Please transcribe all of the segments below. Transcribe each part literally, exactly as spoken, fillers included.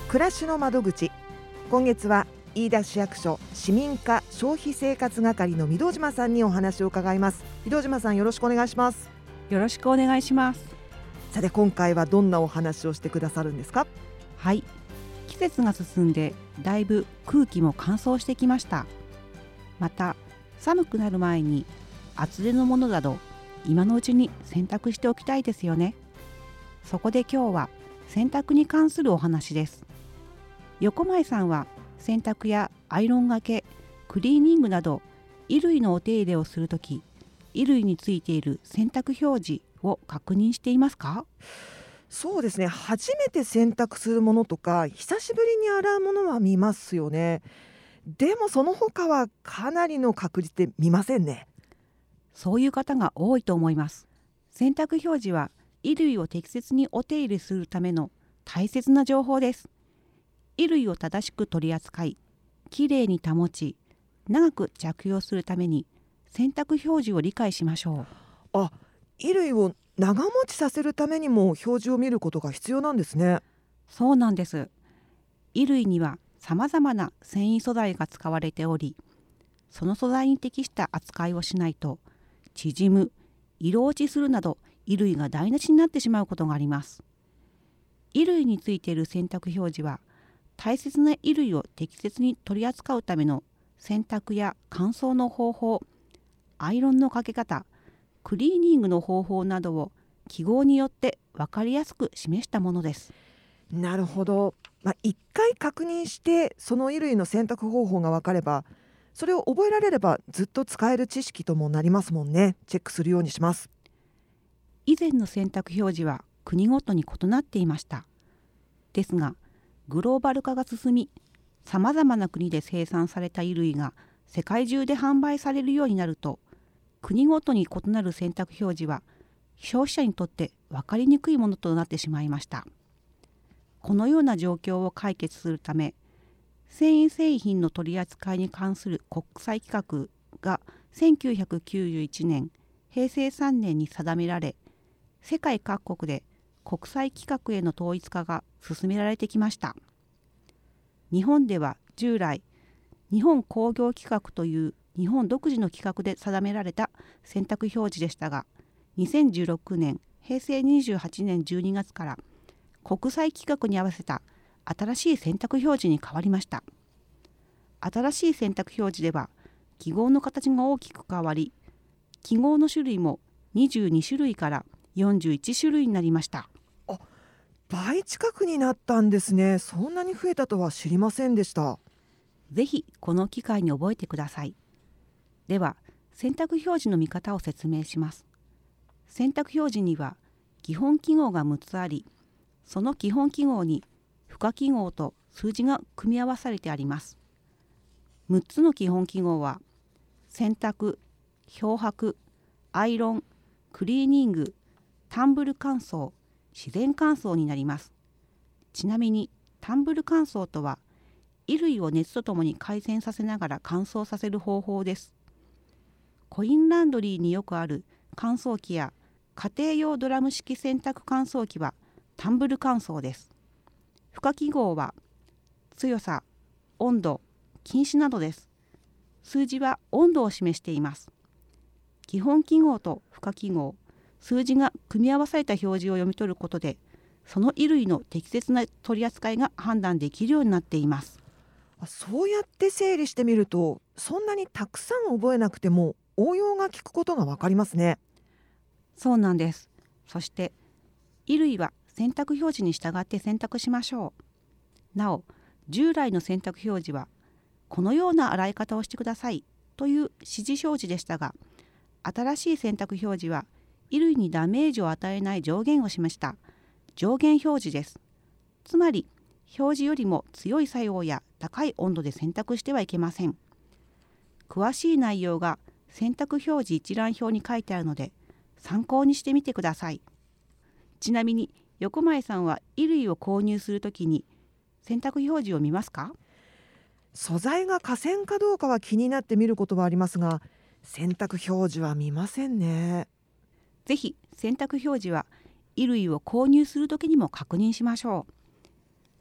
暮らしの窓口。今月は飯田市役所市民課消費生活係の御堂島さんにお話を伺います。御堂島さん、よろしくお願いします。 よろしくお願いします。 さて、今回はどんなお話をしてくださるんですか？ はい、季節が進んでだいぶ空気も乾燥してきました。また寒くなる前に厚手のものなど今のうちに洗濯しておきたいですよね。そこで今日は洗濯に関するお話です。横前さんは洗濯やアイロンがけ、クリーニングなど衣類のお手入れをするとき、衣類についている洗濯表示を確認していますか？ そうですね、初めて洗濯するものとか久しぶりに洗うものは見ますよね。でもその他はかなりの確率で見ませんね。 そういう方が多いと思います。洗濯表示は衣類を適切にお手入れするための大切な情報です。衣類を正しく取り扱い、きれいに保ち、長く着用するために洗濯表示を理解しましょう。あ、衣類を長持ちさせるためにも表示を見ることが必要なんですね。 そうなんです。衣類にはさまざまな繊維素材が使われており、その素材に適した扱いをしないと縮む、色落ちするなど衣類が台無しになってしまうことがあります。衣類についている洗濯表示は大切な衣類を適切に取り扱うための洗濯や乾燥の方法、アイロンのかけ方、クリーニングの方法などを記号によって分かりやすく示したものです。 なるほど。まあ、一回確認してその衣類の洗濯方法が分かれば、それを覚えられればずっと使える知識ともなりますもんね。チェックするようにします。 以前の洗濯表示は国ごとに異なっていました。ですがグローバル化が進み、さまざまな国で生産された衣類が世界中で販売されるようになると、国ごとに異なる洗濯表示は消費者にとって分かりにくいものとなってしまいました。このような状況を解決するため、繊維製品の取り扱いに関する国際規格がせんきゅうひゃくきゅうじゅういちねんへいせいさんねんに定められ、世界各国で国際規格への統一化が進められてきました。日本では従来、日本工業規格という日本独自の規格で定められた洗濯表示でしたが、にせんじゅうろくねんへいせいにじゅうはちねんじゅうにがつから国際規格に合わせた新しい洗濯表示に変わりました。新しい洗濯表示では記号の形が大きく変わり、記号の種類もにじゅうにしゅるいからよんじゅういちしゅるいになりました。 あ、倍近くになったんですね。そんなに増えたとは知りませんでした。 ぜひこの機会に覚えてください。では洗濯表示の見方を説明します。洗濯表示には基本記号がむつあり、その基本記号に付加記号と数字が組み合わされてあります。むっつの基本記号は洗濯、漂白、アイロン、クリーニング、タンブル乾燥、自然乾燥になります。ちなみにタンブル乾燥とは衣類を熱とともに回転させながら乾燥させる方法です。コインランドリーによくある乾燥機や家庭用ドラム式洗濯乾燥機はタンブル乾燥です。付加記号は強さ、温度、禁止などです。数字は温度を示しています。基本記号と付加記号、数字が組み合わされた表示を読み取ることで、その衣類の適切な取り扱いが判断できるようになっています。 そうやって整理してみると、そんなにたくさん覚えなくても応用が効くことが分かりますね。 そうなんです。そして衣類は洗濯表示に従って洗濯しましょう。なお、従来の洗濯表示はこのような洗い方をしてくださいという指示表示でしたが、新しい洗濯表示は衣類にダメージを与えない上限を示した上限表示です。つまり表示よりも強い作用や高い温度で洗濯してはいけません。詳しい内容が洗濯表示一覧表に書いてあるので参考にしてみてください。ちなみに横前さんは衣類を購入するときに洗濯表示を見ますか？ 素材が河川かどうかは気になって見ることはありますが、洗濯表示は見ませんね。 ぜひ洗濯表示は衣類を購入するときにも確認しましょう。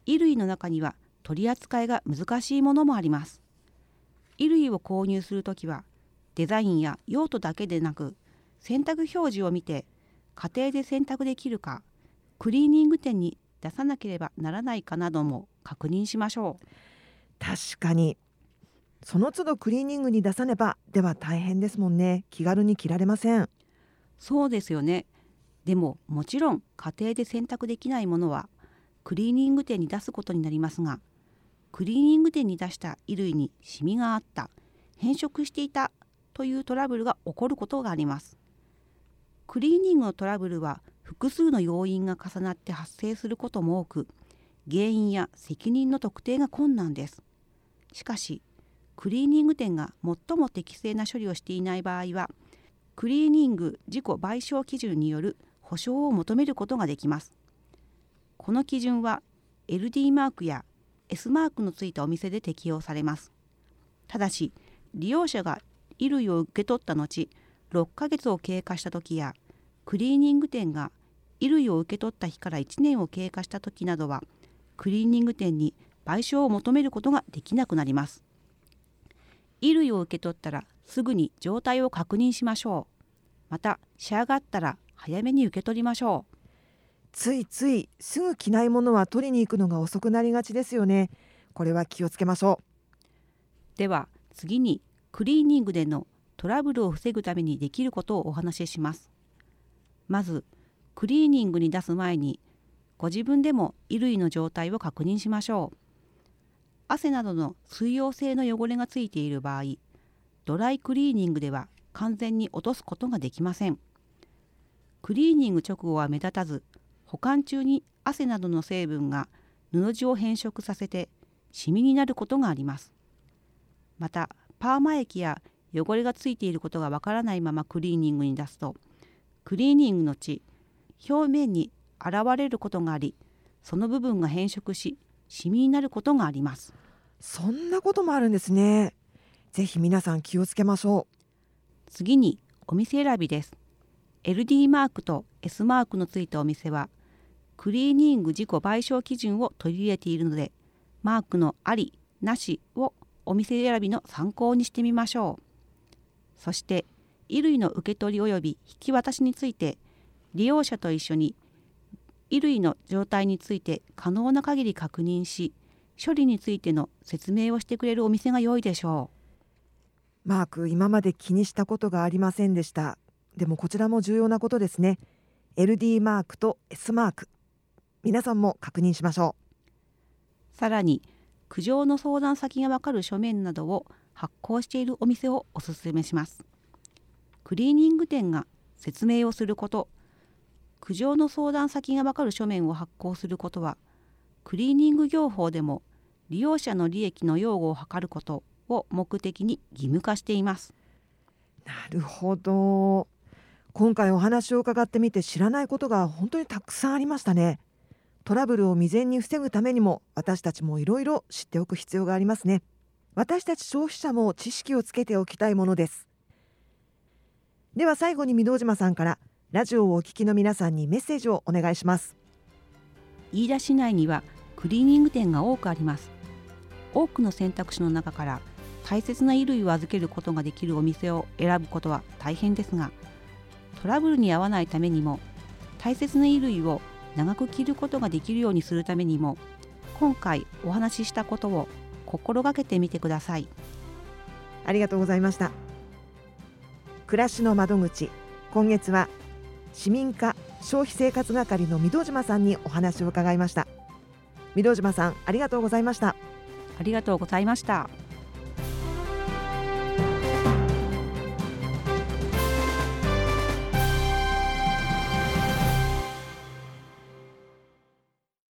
衣類の中には取り扱いが難しいものもあります。衣類を購入するときはデザインや用途だけでなく洗濯表示を見て家庭で洗濯できるか、クリーニング店に出さなければならないかなども確認しましょう。 確かにその都度クリーニングに出さねばでは大変ですもんね。気軽に着られません。 そうですよね。でももちろん家庭で洗濯できないものはクリーニング店に出すことになりますが、クリーニング店に出した衣類にシミがあった、変色していたというトラブルが起こることがあります。クリーニングのトラブルは複数の要因が重なって発生することも多く、原因や責任の特定が困難です。しかしクリーニング店が最も適正な処理をしていない場合は、クリーニング自己賠償基準による補償を求めることができます。この基準は エルディー マークや エス マークのついたお店で適用されます。ただし、利用者が衣類を受け取った後、ろっかげつを経過した時や、クリーニング店が衣類を受け取った日からいちねんを経過した時などは、クリーニング店に賠償を求めることができなくなります。衣類を受け取ったらすぐに状態を確認しましょう。また仕上がったら早めに受け取りましょう。 ついついすぐ着ないものは取りに行くのが遅くなりがちですよね。これは気をつけましょう。 では次にクリーニングでのトラブルを防ぐためにできることをお話しします。まずクリーニングに出す前にご自分でも衣類の状態を確認しましょう。汗などの水溶性の汚れがついている場合、ドライクリーニングでは完全に落とすことができません。クリーニング直後は目立たず、保管中に汗などの成分が布地を変色させてシミになることがあります。また、パーマ液や汚れがついていることがわからないままクリーニングに出すと、クリーニングの血、表面に現れることがあり、その部分が変色し、シミになることがあります。 そんなこともあるんですね。ぜひ皆さん気をつけましょう。 次にお店選びです。エルディー マークと エス マークのついたお店はクリーニング自己賠償基準を取り入れているので、マークのありなしをお店選びの参考にしてみましょう。そして衣類の受け取り及び引き渡しについて利用者と一緒に衣類の状態について可能な限り確認し、処理についての説明をしてくれるお店が良いでしょう。マーク、今まで気にしたことがありませんでした。でもこちらも重要なことですね。 エルディー マークと エス マーク、皆さんも確認しましょう。さらに苦情の相談先がわかる書面などを発行しているお店をお勧めします。クリーニング店が説明をすること、苦情の相談先がわかる書面を発行することは、クリーニング業法でも利用者の利益の擁護を図ることを目的に義務化しています。 なるほど。今回お話を伺ってみて知らないことが本当にたくさんありましたね。トラブルを未然に防ぐためにも私たちもいろいろ知っておく必要がありますね。私たち消費者も知識をつけておきたいものです。では最後に御堂島さんからラジオをお聞きの皆さんにメッセージをお願いします。 飯田市内にはクリーニング店が多くあります。多くの選択肢の中から大切な衣類を預けることができるお店を選ぶことは大変ですが、トラブルに遭わないためにも、大切な衣類を長く着ることができるようにするためにも、今回お話ししたことを心がけてみてください。 ありがとうございました。暮らしの窓口、今月は市民課消費生活係の御堂島さんにお話を伺いました。御堂島さん、ありがとうございました。 ありがとうございました。